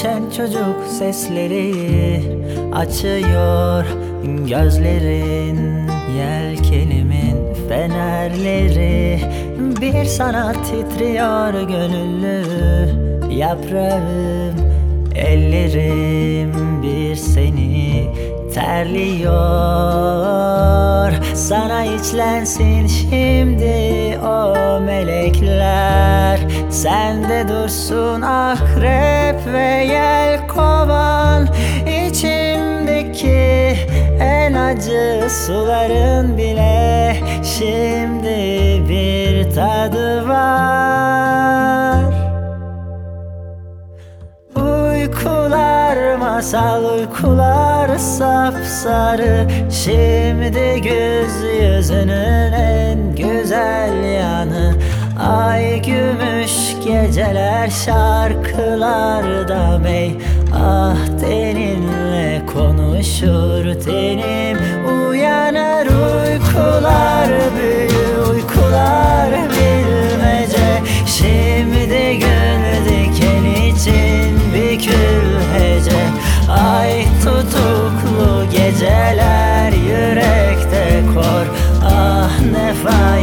Geçen çocuk sesleri açıyor gözlerin, yelkenimin fenerleri. Bir sanat titriyor gönüllü yaprağım, ellerim bir seni terliyor. Sana içlensin şimdi o melekler, sende dursun akrep ve yelkovan. İçimdeki en acı suların bile şimdi bir tadı var. Uykular masal, uykular sapsarı. Şimdi gökyüzünün en güzel yanı. Ay gümüş geceler, şarkılarda mey. Ah teninle konuşur tenim, uyanır uykular büyü, uykular bilmece. Şimdi gül diken için bir kül hece. Ay tutuklu geceler yürekte kor, ah ne fark